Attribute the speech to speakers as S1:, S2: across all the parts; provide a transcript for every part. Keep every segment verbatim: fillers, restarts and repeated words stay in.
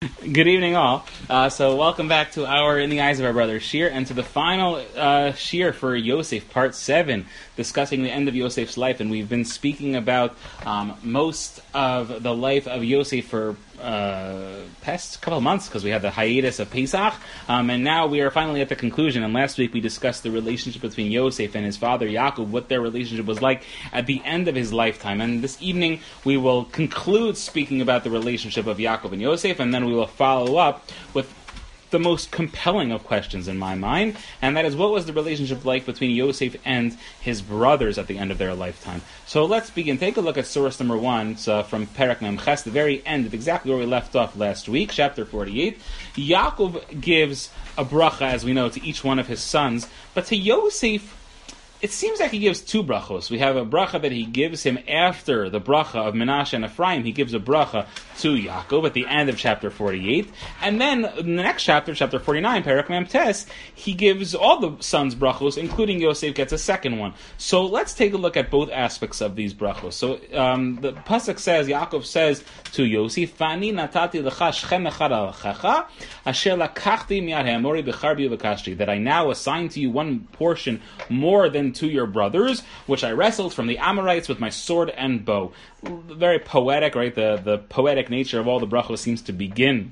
S1: Good evening, all. Uh, so, welcome back to our In the Eyes of Our Brother Shir, and to the final uh, Shir for Yosef, part seven, discussing the end of Yosef's life. And we've been speaking about um, most of the life of Yosef for uh, past couple of months, because we had the hiatus of Pesach, um, and now we are finally at the conclusion. And last week we discussed the relationship between Yosef and his father Yaakov, what their relationship was like at the end of his lifetime. And this evening we will conclude speaking about the relationship of Yaakov and Yosef, and then we will follow up with the most compelling of questions in my mind, and that is, what was the relationship like between Yosef and his brothers at the end of their lifetime? So let's begin. Take a look at source number one. It's uh, from Perek Mem Ches, the very end of exactly where we left off last week, chapter forty-eight. Yaakov gives a bracha, as we know, to each one of his sons, but to Yosef, it seems like he gives two brachos. We have a bracha that he gives him after the bracha of Menashe and Ephraim. He gives a bracha to Yaakov at the end of chapter forty-eight. And then in the next chapter, chapter forty-nine, Perek Mem Tes, he gives all the sons brachos, including Yosef gets a second one. So let's take a look at both aspects of these brachos. So um, the pasuk says, Yaakov says to Yosef, Fani natati lecha shchem echad alachecha, asher lakachti miad ha'amori b'charbi v'kashti, that I now assign to you one portion more than to your brothers, which I wrestled from the Amorites with my sword and bow. Very poetic, right? The the poetic nature of all the brachos seems to begin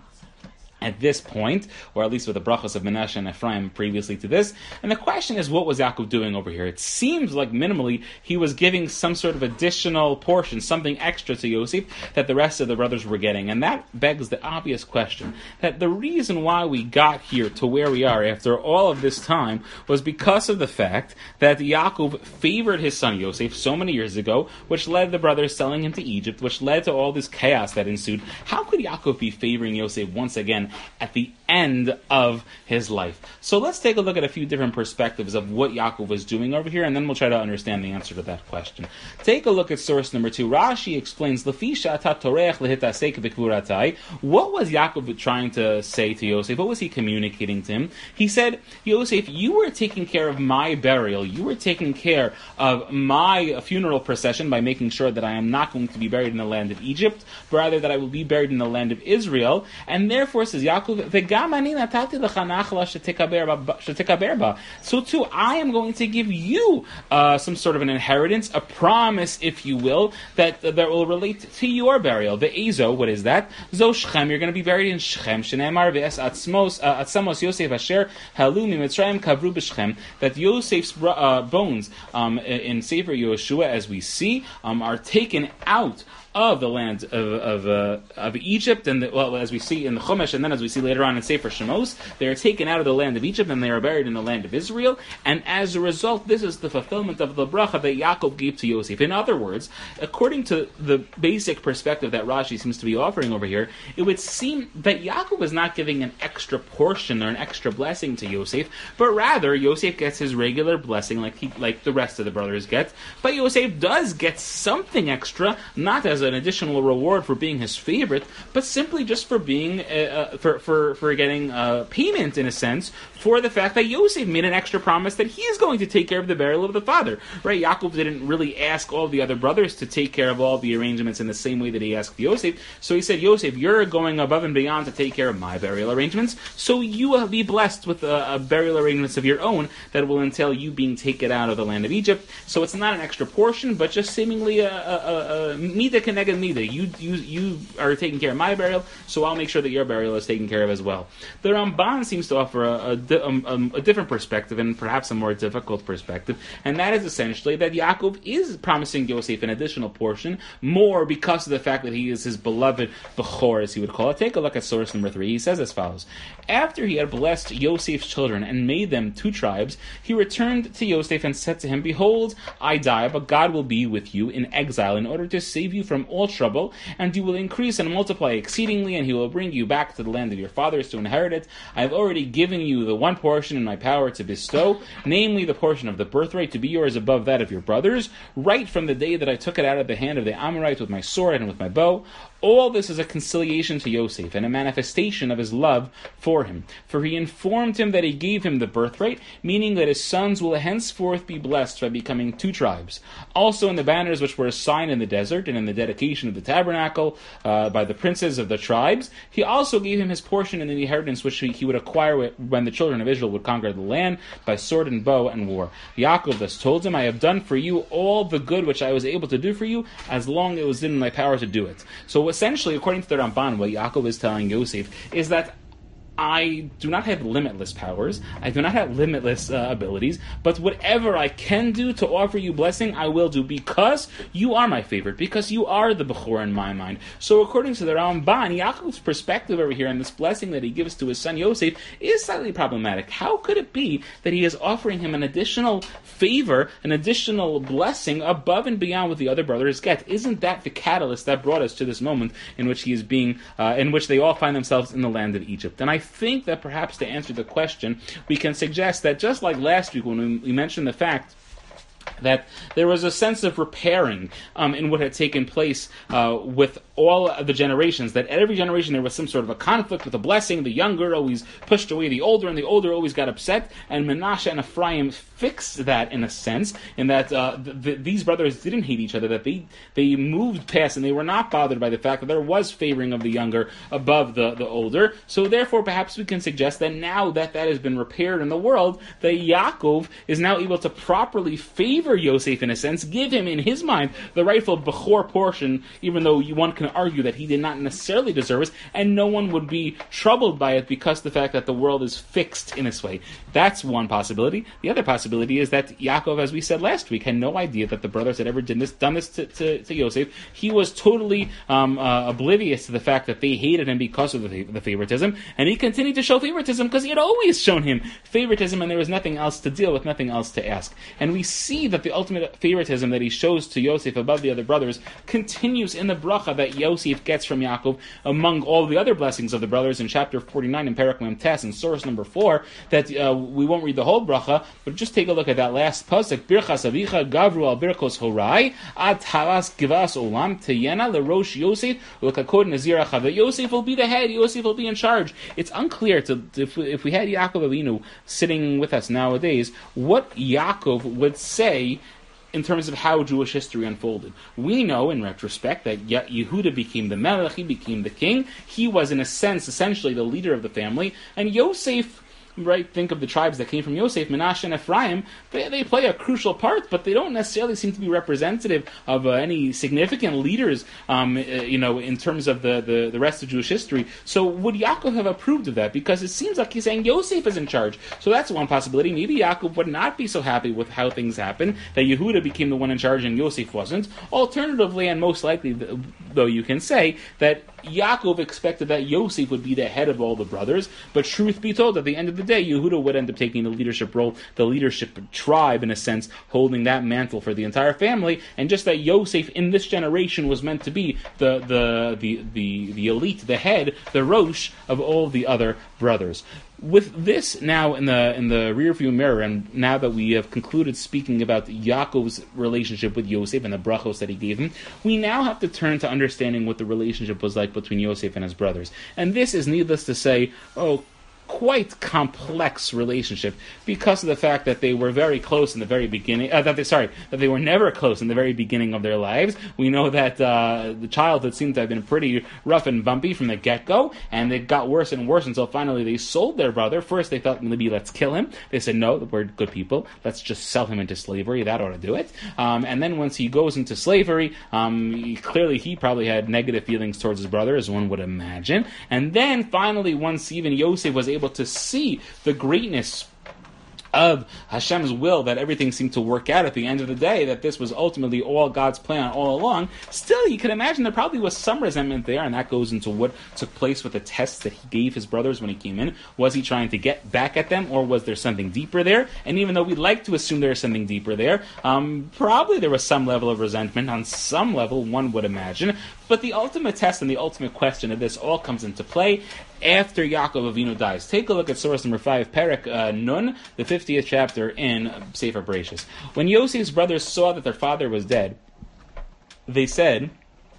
S1: at this point, or at least with the brachos of Menashe and Ephraim previously to this. And the question is, what was Yaakov doing over here? It seems like minimally he was giving some sort of additional portion, something extra to Yosef that the rest of the brothers were getting. And that begs the obvious question, that the reason why we got here to where we are after all of this time was because of the fact that Yaakov favored his son Yosef so many years ago, which led the brothers selling him to Egypt, which led to all this chaos that ensued. How could Yaakov be favoring Yosef once again at the end of his life? So let's take a look at a few different perspectives of what Yaakov was doing over here, and then we'll try to understand the answer to that question. Take a look at source number two. Rashi explains, what was Yaakov trying to say to Yosef? What was he communicating to him? He said, Yosef, you were taking care of my burial. You were taking care of my funeral procession by making sure that I am not going to be buried in the land of Egypt, but rather that I will be buried in the land of Israel. And therefore, says Yaakov, so too, I am going to give you uh, some sort of an inheritance, a promise, if you will, that uh, that will relate to your burial. The Ezo, what is that? Zo Shechem, you're going to be buried in Shechem. Shenemar ve'es atzmos atzamos Yosef asher halu miMitzrayim kavru b'Shechem. That Yosef's uh, bones um, in Sefer Yehoshua, as we see, um, are taken out of the land of of, uh, of Egypt, and the, well, as we see in the Chumash, and then as we see later on in Sefer Shemos, they are taken out of the land of Egypt and they are buried in the land of Israel. And as a result, this is the fulfillment of the bracha that Yaakov gave to Yosef. In other words, according to the basic perspective that Rashi seems to be offering over here, it would seem that Yaakov was not giving an extra portion or an extra blessing to Yosef, but rather Yosef gets his regular blessing like he, like the rest of the brothers get. But Yosef does get something extra, not as an additional reward for being his favorite, but simply just for being uh, uh, for for for getting uh, payment, in a sense, for the fact that Yosef made an extra promise that he is going to take care of the burial of the father. Right? Yaakov didn't really ask all the other brothers to take care of all the arrangements in the same way that he asked Yosef. So he said, Yosef, you're going above and beyond to take care of my burial arrangements, so you will be blessed with a, a burial arrangements of your own that will entail you being taken out of the land of Egypt. So it's not an extra portion, but just seemingly a, a, a, a mida keneged mida. You, you, you are taking care of my burial, so I'll make sure that your burial is taken care of as well. The Ramban seems to offer a, a, a, a different perspective, and perhaps a more difficult perspective, and that is essentially that Yaakov is promising Yosef an additional portion, more because of the fact that he is his beloved Bechor, as he would call it. Take a look at source number three. He says as follows: after he had blessed Yosef's children and made them two tribes, he returned to Yosef and said to him, behold, I die, but God will be with you in exile in order to save you from all trouble, and you will increase and multiply exceedingly, and he will bring you back to the land of your fathers to inherit it. I have already given you the one portion in my power to bestow, namely the portion of the birthright, to be yours above that of your brothers, right from the day that I took it out of the hand of the Amorites with my sword and with my bow. All this is a conciliation to Yosef and a manifestation of his love for him. For he informed him that he gave him the birthright, meaning that his sons will henceforth be blessed by becoming two tribes. Also in the banners which were assigned in the desert and in the dedication of the tabernacle uh, by the princes of the tribes, he also gave him his portion in the inheritance which he would acquire when the children of Israel would conquer the land by sword and bow and war. Yaakov thus told him, I have done for you all the good which I was able to do for you, as long as it was in my power to do it. So essentially, according to the Ramban, what Yaakov is telling Yosef is that I do not have limitless powers, I do not have limitless uh, abilities, but whatever I can do to offer you blessing, I will do, because you are my favorite, because you are the Bechor in my mind. So according to the Ramban, Yaakov's perspective over here, and this blessing that he gives to his son Yosef, is slightly problematic. How could it be that he is offering him an additional favor, an additional blessing above and beyond what the other brothers get? Isn't that the catalyst that brought us to this moment in which he is being, uh, in which they all find themselves in the land of Egypt? And I think that perhaps to answer the question, we can suggest that just like last week when we mentioned the fact that there was a sense of repairing um, in what had taken place uh, with all of the generations, that at every generation there was some sort of a conflict with a blessing. The younger always pushed away the older, and the older always got upset, and Menashe and Ephraim fixed that in a sense, in that uh, the, the, these brothers didn't hate each other, that they, they moved past, and they were not bothered by the fact that there was favoring of the younger above the, the older. So therefore, perhaps we can suggest that now that that has been repaired in the world, that Yaakov is now able to properly favor Yosef in a sense, give him in his mind the rightful Bechor portion, even though one can argue that he did not necessarily deserve it, and no one would be troubled by it because of the fact that the world is fixed in this way. That's one possibility. The other possibility is that Yaakov, as we said last week, had no idea that the brothers had ever did this, done this to, to, to Yosef. He was totally um, uh, oblivious to the fact that they hated him because of the, the favoritism, and he continued to show favoritism because he had always shown him favoritism, and there was nothing else to deal with, nothing else to ask. And we see that the ultimate favoritism that he shows to Yosef above the other brothers continues in the bracha that Yosef gets from Yaakov among all the other blessings of the brothers in chapter forty-nine in Perek Mem Tes, in source number four, that uh, we won't read the whole bracha, but just take a look at that last pasuk. Birchas avicha gavru al birkos horai ad haras givas olam teyena lerosh Yosef ulkakod naziracha. That Yosef will be the head, Yosef will be in charge. It's unclear to, if, we, if we had Yaakov Avinu sitting with us nowadays, what Yaakov would say in terms of how Jewish history unfolded. We know, in retrospect, that Yehuda became the Melech, he became the king. He was, in a sense, essentially the leader of the family. And Yosef, right, think of the tribes that came from Yosef, Menashe and Ephraim, they, they play a crucial part, but they don't necessarily seem to be representative of uh, any significant leaders, um, uh, you know, in terms of the, the, the rest of Jewish history. So would Yaakov have approved of that? Because it seems like he's saying Yosef is in charge. So that's one possibility. Maybe Yaakov would not be so happy with how things happened, that Yehuda became the one in charge and Yosef wasn't. Alternatively, and most likely, though, you can say that Yaakov expected that Yosef would be the head of all the brothers, but truth be told, at the end of the day, Yehuda would end up taking the leadership role, the leadership tribe, in a sense, holding that mantle for the entire family, and just that Yosef in this generation was meant to be the the the the, the elite, the head, the rosh of all the other brothers. With this now in the in the rearview mirror, and now that we have concluded speaking about Yaakov's relationship with Yosef and the brachos that he gave him, we now have to turn to understanding what the relationship was like between Yosef and his brothers. And this is, needless to say, oh, quite complex relationship, because of the fact that they were very close in the very beginning, uh, that they, sorry, that they were never close in the very beginning of their lives. We know that uh, the childhood seemed to have been pretty rough and bumpy from the get-go, and it got worse and worse until finally they sold their brother. First they thought, maybe let's kill him. They said, no, we're good people, let's just sell him into slavery, that ought to do it. Um, and then once he goes into slavery, um, he, clearly he probably had negative feelings towards his brother, as one would imagine. And then finally, once even Yosef was able to see the greatness of Hashem's will, that everything seemed to work out at the end of the day, that this was ultimately all God's plan all along, still you can imagine there probably was some resentment there, and that goes into what took place with the tests that he gave his brothers when he came in. Was he trying to get back at them, or was there something deeper there? And even though we'd like to assume there's something deeper there, um, probably there was some level of resentment on some level, one would imagine. But the ultimate test and the ultimate question of this all comes into play after Yaakov Avinu dies. Take a look at source number five, Perek uh, Nun, the fiftieth chapter in Sefer Bereshis. When Yosef's brothers saw that their father was dead, they said,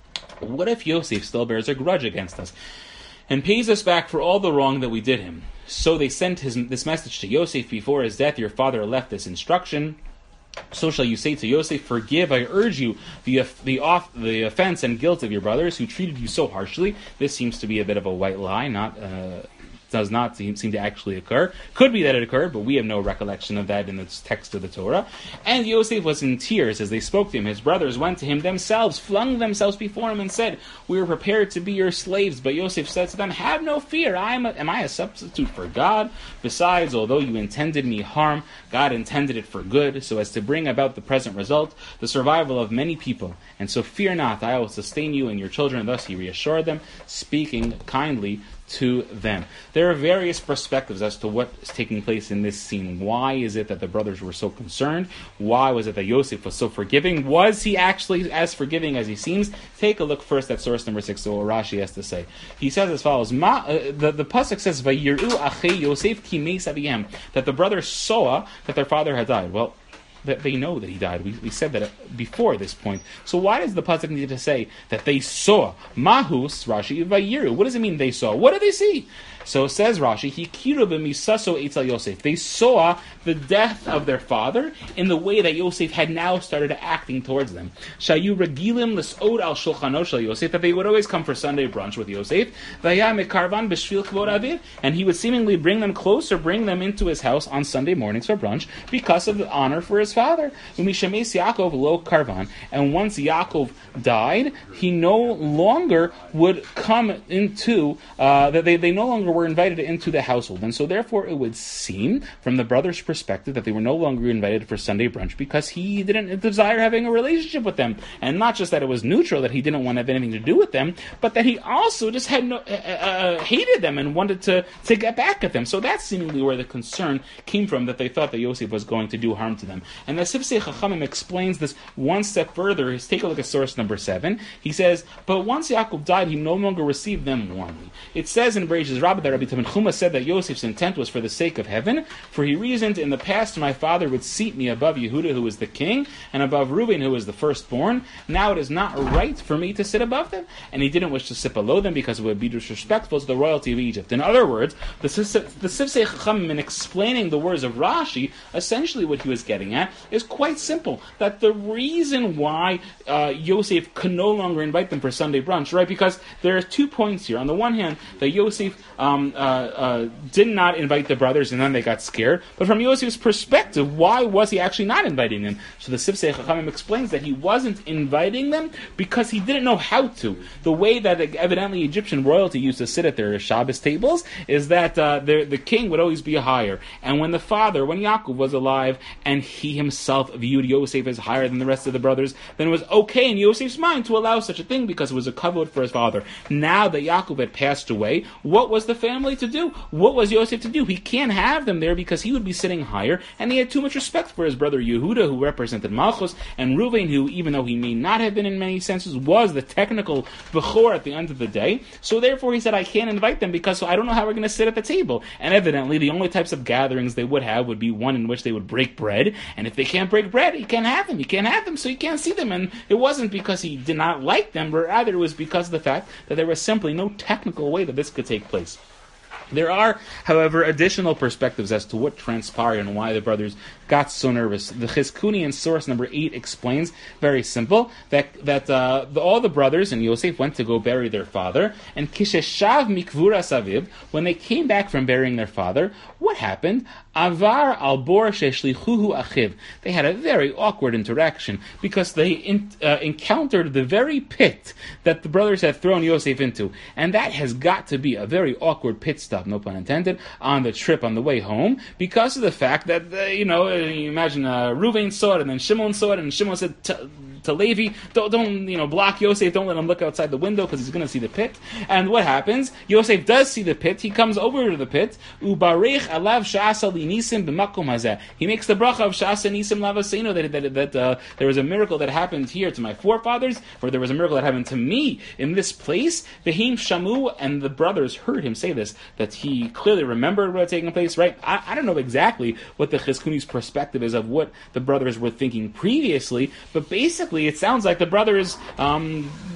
S1: what if Yosef still bears a grudge against us and pays us back for all the wrong that we did him? So they sent his, this message to Yosef before his death. Your father left this instruction. So shall you say to Yosef, forgive, I urge you, the the off, the offense and guilt of your brothers who treated you so harshly. This seems to be a bit of a white lie, not uh, does not seem, seem to actually occur. Could be that it occurred, but we have no recollection of that in the text of the Torah. And Yosef was in tears as they spoke to him. His brothers went to him themselves, flung themselves before him, and said, we are prepared to be your slaves. But Yosef said to them, have no fear. I am, a, am I a substitute for God? Besides, although you intended me harm, God intended it for good, so as to bring about the present result, the survival of many people. And so fear not, I will sustain you and your children. Thus he reassured them, speaking kindly to them. There are various perspectives as to what is taking place in this scene. Why is it that the brothers were so concerned? Why was it that Yosef was so forgiving? Was he actually as forgiving as he seems? Take a look first at source number six, so what Rashi has to say. He says as follows, Ma, uh, the, the pasuk says, Vayiru achei Yosef ki meis aviyem, that the brothers saw that their father had died. Well, that they know that he died. We, we said that before this point. So why does the pasuk need to say that they saw? Mahus, Rashi, Vayiru. What does it mean they saw? What did they see? So says Rashi, Hikiru b'misaso etzel Yosef. They saw the death of their father in the way that Yosef had now started acting towards them. Shayu regilim l'sod al shulchano shel Yosef, that they would always come for Sunday brunch with Yosef. Vaya mekarvan b'shvil kvod aviv, and he would seemingly bring them closer, bring them into his house on Sunday mornings for brunch because of the honor for his father. Umishames Yaakov lo karvan, and once Yaakov died, he no longer would come into uh, that they they no longer were invited into the household. And so therefore it would seem from the brother's perspective that they were no longer invited for Sunday brunch because he didn't desire having a relationship with them. And not just that it was neutral, that he didn't want to have anything to do with them, but that he also just had no, uh, uh, hated them and wanted to, to get back at them. So that's seemingly where the concern came from, that they thought that Yosef was going to do harm to them. And the Sifsei Chachamim explains this one step further. Let's take a look at source number seven. He says, but once Yaakov died, he no longer received them warmly. It says in Bereshis Rabbah that Rabbi Taman Chuma said that Yosef's intent was for the sake of heaven, for he reasoned, in the past my father would seat me above Yehuda, who was the king, and above Reuben, who was the firstborn. Now it is not right for me to sit above them. And he didn't wish to sit below them because it would be disrespectful to the royalty of Egypt. In other words, the Sifsei Chachamim, in explaining the words of Rashi, essentially what he was getting at is quite simple, that the reason why uh, Yosef could no longer invite them for Sunday brunch, right, because there are two points here. On the one hand, that Yosef um, uh, uh, did not invite the brothers and then they got scared, but from Yosef's perspective, why was he actually not inviting them? So the Sifsei Chachamim explains that he wasn't inviting them because he didn't know how to. The way that evidently Egyptian royalty used to sit at their Shabbos tables is that uh, the king would always be higher, and when the father, when Yaakov was alive, and he himself viewed Yosef as higher than the rest of the brothers, then it was okay in Yosef's mind to allow such a thing because it was a kavod for his father. Now that Yaakov had passed away, what was the family to do? What was Yosef to do? He can't have them there because he would be sitting higher, and he had too much respect for his brother Yehuda, who represented Malchus, and Reuven, who, even though he may not have been in many senses, was the technical Bechor at the end of the day. So therefore he said, I can't invite them because I don't know how we're going to sit at the table. And evidently the only types of gatherings they would have would be one in which they would break bread, and if they can't break bread, you can't have them. You can't have them, so you can't see them. And it wasn't because he did not like them, but rather it was because of the fact that there was simply no technical way that this could take place. There are, however, additional perspectives as to what transpired and why the brothers got so nervous. The Chizkuni in source number eight explains, very simple, that that uh, the, all the brothers and Yosef went to go bury their father, and Kisheshav mikvuras aviv, when they came back from burying their father, what happened? Avar al bor sheshlichuhu achiv. They had a very awkward interaction because they in, uh, encountered the very pit that the brothers had thrown Yosef into, and that has got to be a very awkward pit stop, no pun intended, on the trip on the way home, because of the fact that, uh, you know, you imagine uh, Reuven saw it, and then Shimon saw it, and Shimon said to, to Levi, don't, don't, you know, block Yosef, don't let him look outside the window because he's going to see the pit. And what happens? Yosef does see the pit, he comes over to the pit, ubarech alav sha'asa li nisim b'makom hazeh. He makes the bracha of sha'asa nisim lavaseno, that, that, that uh, there was a miracle that happened here to my forefathers, or there was a miracle that happened to me in this place. V'him shamu, and the brothers heard him say this, that he clearly remembered what had taken place, right? I, I don't know exactly what the Chizkuni's perspective is of what the brothers were thinking previously, but basically it sounds like the brothers um,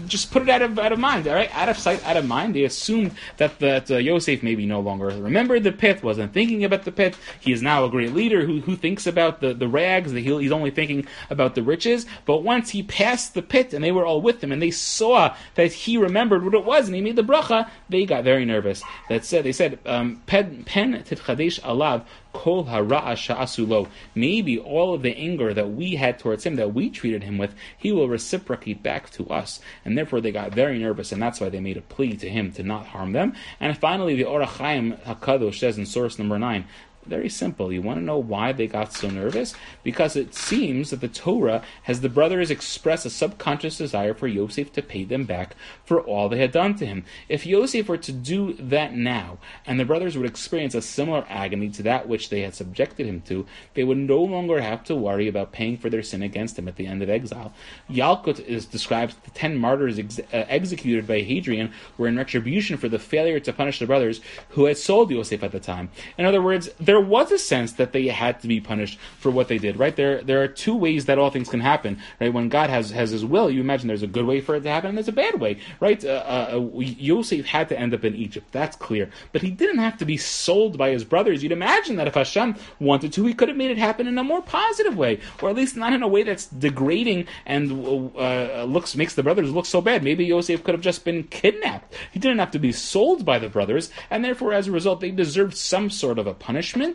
S1: just put it out of out of mind, all right? Out of sight, out of mind. They assumed that that uh, Yosef maybe no longer remembered the pit, wasn't thinking about the pit. He is now a great leader who who thinks about the, the rags. The, he's only thinking about the riches. But once he passed the pit and they were all with him and they saw that he remembered what it was and he made the bracha, they got very nervous. That said, they said, um, pen titchadesh alav kol hara'a sha'asulo. Maybe all of the anger that we had towards him, that we treated him with, he will reciprocate back to us. And therefore they got very nervous, and that's why they made a plea to him to not harm them. And finally, the Orach Chaim HaKadosh says in source number nine, very simple. You want to know why they got so nervous? Because it seems that the Torah has the brothers express a subconscious desire for Yosef to pay them back for all they had done to him. If Yosef were to do that now, and the brothers would experience a similar agony to that which they had subjected him to, they would no longer have to worry about paying for their sin against him at the end of exile. Yalkut is describes the ten martyrs ex- uh, executed by Hadrian were in retribution for the failure to punish the brothers who had sold Yosef at the time. In other words, there was a sense that they had to be punished for what they did, right? There there are two ways that all things can happen, right? When God has, has his will, you imagine there's a good way for it to happen and there's a bad way, right? Uh, uh, Yosef had to end up in Egypt, that's clear. But he didn't have to be sold by his brothers. You'd imagine that if Hashem wanted to, he could have made it happen in a more positive way, or at least not in a way that's degrading and uh, looks makes the brothers look so bad. Maybe Yosef could have just been kidnapped. He didn't have to be sold by the brothers, and therefore, as a result, they deserved some sort of a punishment.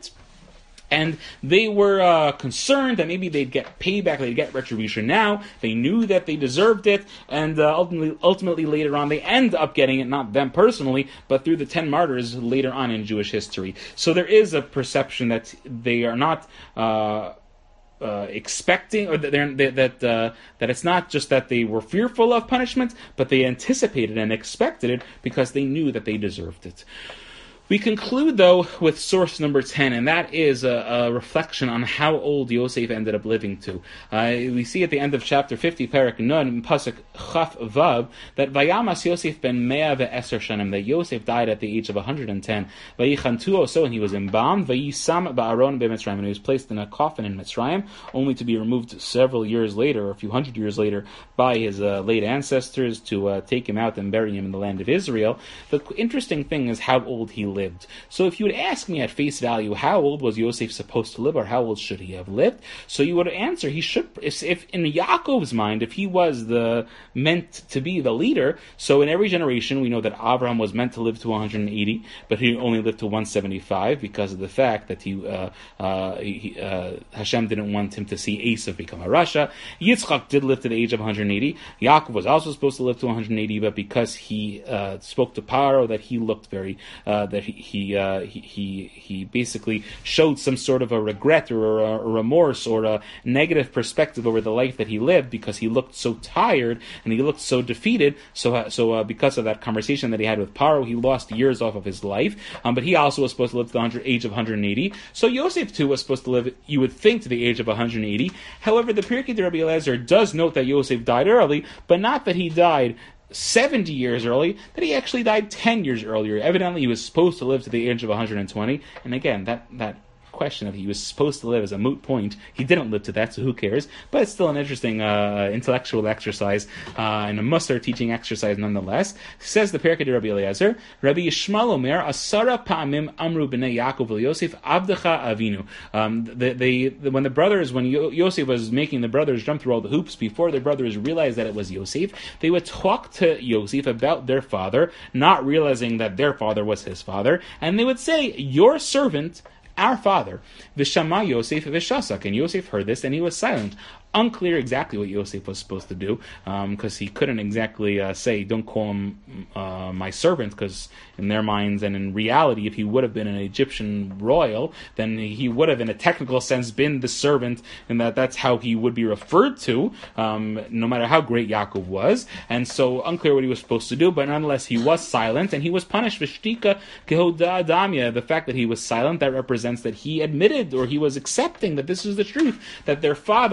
S1: And they were uh, concerned that maybe they'd get payback, they'd get retribution now. They knew that they deserved it, and uh, ultimately, ultimately later on, they end up getting it, not them personally, but through the ten martyrs later on in Jewish history. So there is a perception that they are not Uh, Uh, expecting, or that they're, that uh, that it's not just that they were fearful of punishment, but they anticipated and expected it because they knew that they deserved it. We conclude, though, with source number ten, and that is a, a reflection on how old Yosef ended up living to. Uh, we see at the end of chapter fifty, Perek Nun, Pasuk Chaf Vav, that Vayamas Yosef ben Mea ve'eser shanim, that Yosef died at the age of one hundred ten. Vayichantuo, so, and he was embalmed. Vayisam ba'aron be'Mitzrayim, and he was placed in a coffin in Mitzrayim, only to be removed several years later, or a few hundred years later, by his uh, late ancestors to uh, take him out and bury him in the land of Israel. The interesting thing is how old he lived. So if you would ask me at face value, how old was Yosef supposed to live, or how old should he have lived? So you would answer, he should, if, if in Yaakov's mind, if he was the meant to be the leader, so in every generation we know that Abraham was meant to live to one hundred eighty, but he only lived to one hundred seventy-five because of the fact that he, uh, uh, he uh, Hashem didn't want him to see Esav become a Rasha. Yitzchak did live to the age of one hundred eighty. Yaakov was also supposed to live to one hundred eighty, but because he uh, spoke to Paro, that he looked very, uh, that he He, uh, he he he basically showed some sort of a regret or a, a remorse or a negative perspective over the life that he lived because he looked so tired and he looked so defeated. So uh, so uh, because of that conversation that he had with Paro, he lost years off of his life. Um, but he also was supposed to live to the one hundred, age of one hundred eighty. So Yosef too was supposed to live, you would think, to the age of one hundred eighty. However, the Pirkei de Rabbi Eliezer does note that Yosef died early, but not that he died seventy years early, that he actually died ten years earlier. Evidently, he was supposed to live to the age of one hundred twenty. And again, that, that question that he was supposed to live is a moot point. He didn't live to that, so who cares? But it's still an interesting uh, intellectual exercise uh, and a mussar teaching exercise nonetheless. Says the Pirkei de Rabbi Eliezer, Rabbi Yishmael Omer, Asara Pa'amim Amru b'nei Yaakov Yosef Avdecha Avinu. Um, they, they, the, when the brothers, when Yo- Yosef was making the brothers jump through all the hoops, before the brothers realized that it was Yosef, they would talk to Yosef about their father, not realizing that their father was his father, and they would say, your servant, our father, Vishama Yosef Vishasak, and Yosef heard this and he was silent. Unclear exactly what Yosef was supposed to do, because um, he couldn't exactly uh, say, don't call him uh, my servant, because in their minds and in reality, if he would have been an Egyptian royal, then he would have in a technical sense been the servant, and that that's how he would be referred to, um, no matter how great Yaakov was. And so unclear what he was supposed to do, but nonetheless he was silent, and he was punished. V'shtika kehoda adamya, the fact that he was silent, that represents that he admitted, or he was accepting that this is the truth, that their father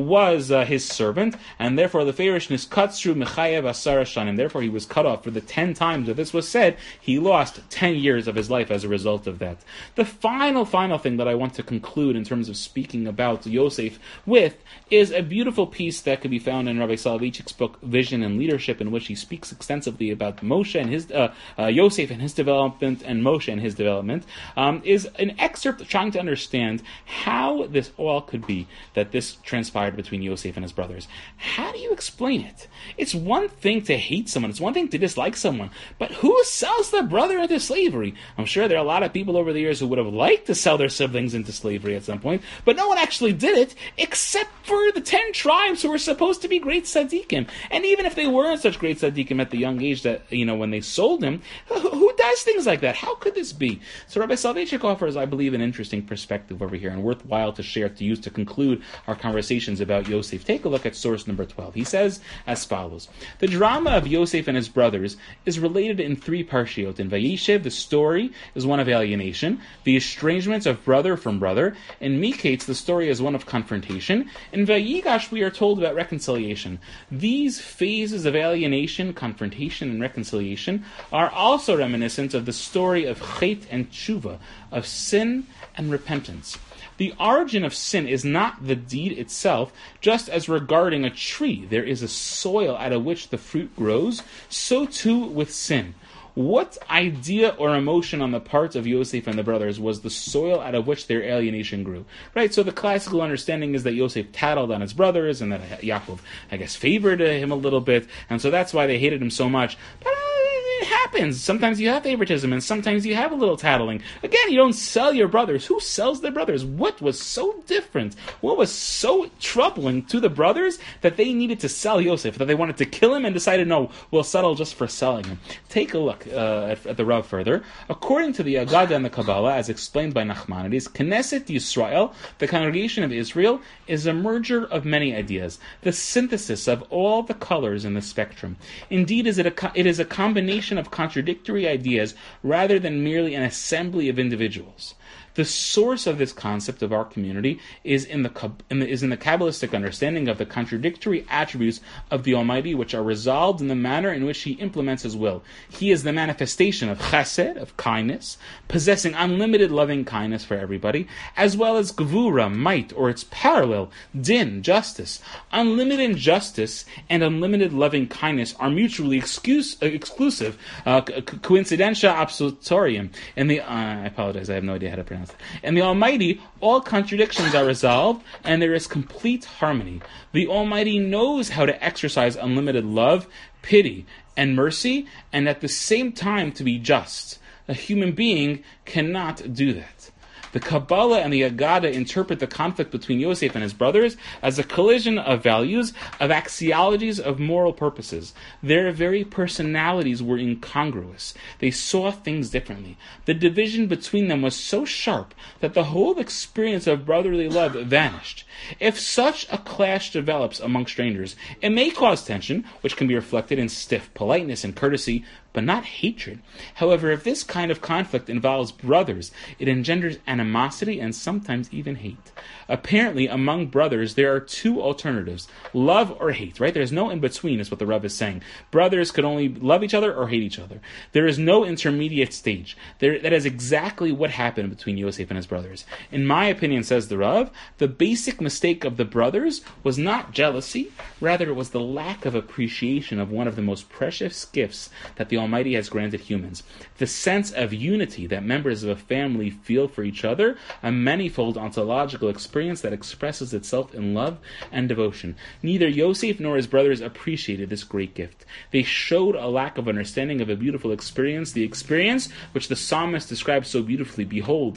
S1: was uh, his servant, and therefore the Feirishnis cuts through Mechayev Asara Shanim. Therefore, he was cut off for the ten times that this was said. He lost ten years of his life as a result of that. The final, final thing that I want to conclude in terms of speaking about Yosef with is a beautiful piece that could be found in Rabbi Soloveitchik's book Vision and Leadership, in which he speaks extensively about Moshe and his uh, uh, Yosef and his development and Moshe and his development. Um, is an excerpt trying to understand how this all could be that this transpired between Yosef and his brothers. How do you explain it? It's one thing to hate someone, it's one thing to dislike someone, but who sells their brother into slavery? I'm sure there are a lot of people over the years who would have liked to sell their siblings into slavery at some point, but no one actually did it, except for the ten tribes who were supposed to be great tzaddikim. And even if they weren't such great tzaddikim at the young age that, you know, when they sold him, who does things like that? How could this be? So Rabbi Soloveitchik offers, I believe, an interesting perspective over here, and worthwhile to share, to use to conclude our conversations about Yosef. Take a look at source number twelve. He says as follows: the drama of Yosef and his brothers is related in three parshiot. In Vayeshev, the story is one of alienation, the estrangements of brother from brother. In Miketz, the story is one of confrontation. In Vayigash, we are told about reconciliation. These phases of alienation, confrontation, and reconciliation are also reminiscent of the story of Chet and Tshuva, of sin and repentance. The origin of sin is not the deed itself, just as regarding a tree there is a soil out of which the fruit grows, so too with sin. What idea or emotion on the part of Yosef and the brothers was the soil out of which their alienation grew? Right, so the classical understanding is that Yosef tattled on his brothers, and that Yaakov, I guess, favored him a little bit, and so that's why they hated him so much. But it happens. Sometimes you have favoritism, and sometimes you have a little tattling. Again, you don't sell your brothers. Who sells their brothers? What was so different? What was so troubling to the brothers that they needed to sell Yosef, that they wanted to kill him and decided, no, we'll settle just for selling him? Take a look uh, at, at the Rav further. According to the Agada and the Kabbalah, as explained by Nachmanides, Knesset Yisrael, the congregation of Israel, is a merger of many ideas, the synthesis of all the colors in the spectrum. Indeed, is it, a, it is a combination of contradictory ideas rather than merely an assembly of individuals. The source of this concept of our community is in the, in the is in the Kabbalistic understanding of the contradictory attributes of the Almighty, which are resolved in the manner in which He implements His will. He is the manifestation of chesed, of kindness, possessing unlimited loving kindness for everybody, as well as gevura, might, or its parallel, din, justice. Unlimited justice and unlimited loving kindness are mutually excuse, uh, exclusive, uh, coincidentia absolutorium. And the uh, I apologize, I have no idea how to pronounce. In the Almighty, all contradictions are resolved, and there is complete harmony. The Almighty knows how to exercise unlimited love, pity, and mercy, and at the same time to be just. A human being cannot do that. The Kabbalah and the Agada interpret the conflict between Yosef and his brothers as a collision of values, of axiologies, of moral purposes. Their very personalities were incongruous. They saw things differently. The division between them was so sharp that the whole experience of brotherly love vanished. If such a clash develops among strangers, it may cause tension, which can be reflected in stiff politeness and courtesy, but not hatred. However, if this kind of conflict involves brothers, it engenders animosity and sometimes even hate. Apparently, among brothers, there are two alternatives: love or hate, right? There's no in-between, is what the Rav is saying. Brothers could only love each other or hate each other. There is no intermediate stage. There, that is exactly what happened between Yosef and his brothers. In my opinion, says the Rav, the basic mistake of the brothers was not jealousy, rather it was the lack of appreciation of one of the most precious gifts that the Almighty has granted humans. The sense of unity that members of a family feel for each other, a manifold ontological experience that expresses itself in love and devotion. Neither Yosef nor his brothers appreciated this great gift. They showed a lack of understanding of a beautiful experience, the experience which the psalmist describes so beautifully. Behold,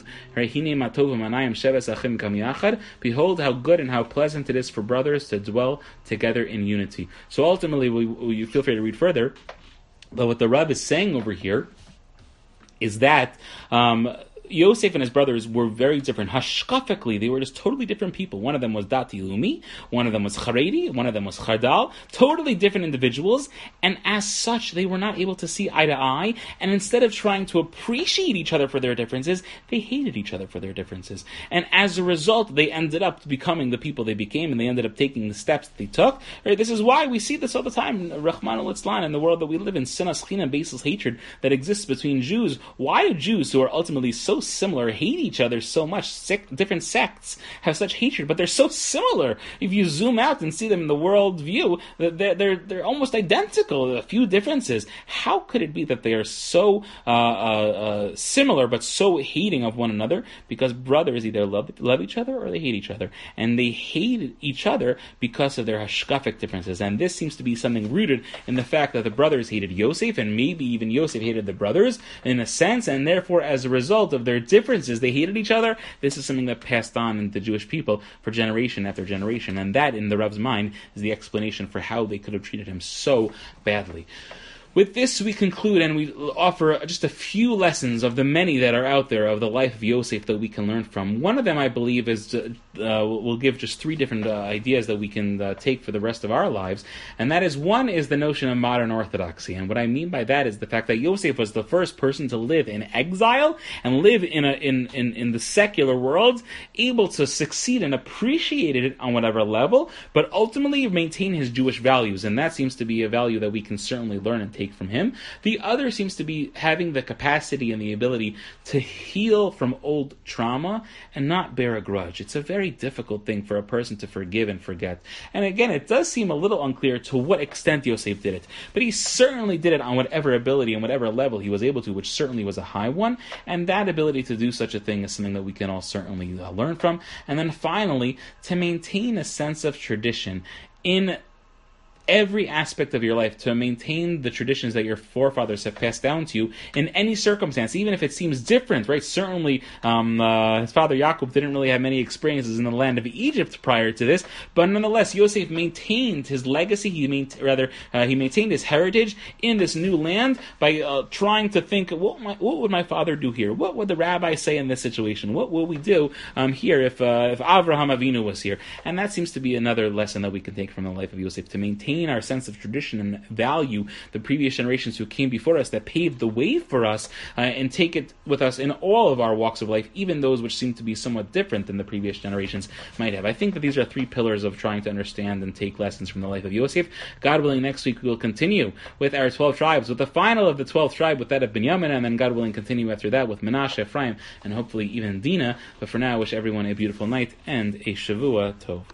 S1: behold how good and how pleasant it is for brothers to dwell together in unity. So ultimately, we, we, you feel free to read further. But what the Rav is saying over here is that um, Yosef and his brothers were very different. Hashkafically, they were just totally different people. One of them was Dati Lumi, one of them was Haredi, one of them was Chardal, totally different individuals, and as such, they were not able to see eye to eye, and instead of trying to appreciate each other for their differences, they hated each other for their differences. And as a result, they ended up becoming the people they became, and they ended up taking the steps that they took. Right? This is why we see this all the time, Rahman al-Islam, in the world that we live in, sinas, china, baseless hatred that exists between Jews. Why do Jews, who are ultimately so similar, hate each other so much? Sec- different sects have such hatred, but they're so similar. If you zoom out and see them in the world view, they're, they're, they're almost identical, a few differences. How could it be that they are so uh, uh, uh, similar, but so hating of one another? Because brothers either love, love each other or they hate each other. And they hate each other because of their hashkafic differences. And this seems to be something rooted in the fact that the brothers hated Yosef, and maybe even Yosef hated the brothers in a sense, and therefore as a result of their differences, they hated each other. This is something that passed on in the Jewish people for generation after generation. And that, in the Rav's mind, is the explanation for how they could have treated him so badly. With this, we conclude and we offer just a few lessons of the many that are out there of the life of Yosef that we can learn from. One of them, I believe, is uh, we'll give just three different uh, ideas that we can uh, take for the rest of our lives, and that is, one is the notion of modern orthodoxy. And what I mean by that is the fact that Yosef was the first person to live in exile and live in a in, in, in the secular world, able to succeed and appreciate it on whatever level, but ultimately maintain his Jewish values, and that seems to be a value that we can certainly learn and take from him. The other seems to be having the capacity and the ability to heal from old trauma and not bear a grudge. It's a very difficult thing for a person to forgive and forget. And again, it does seem a little unclear to what extent Yosef did it, but he certainly did it on whatever ability and whatever level he was able to, which certainly was a high one, and that ability to do such a thing is something that we can all certainly uh, learn from. And then finally, to maintain a sense of tradition in every aspect of your life, to maintain the traditions that your forefathers have passed down to you in any circumstance, even if it seems different, right? Certainly, um, uh, his father Yaakov didn't really have many experiences in the land of Egypt prior to this, but nonetheless, Yosef maintained his legacy. He main- rather uh, he maintained his heritage in this new land by uh, trying to think, what, my, what would my father do here? What would the rabbi say in this situation? What will we do um, here if uh, if Avraham Avinu was here? And that seems to be another lesson that we can take from the life of Yosef, to maintain our sense of tradition and value the previous generations who came before us that paved the way for us, uh, and take it with us in all of our walks of life, even those which seem to be somewhat different than the previous generations might have. I think that these are three pillars of trying to understand and take lessons from the life of Yosef. God willing, next week we will continue with our twelve tribes, with the final of the twelfth tribe, with that of Binyamin, and then God willing continue after that with Menashe, Ephraim, and hopefully even Dinah. But for now, I wish everyone a beautiful night and a Shavua Tov.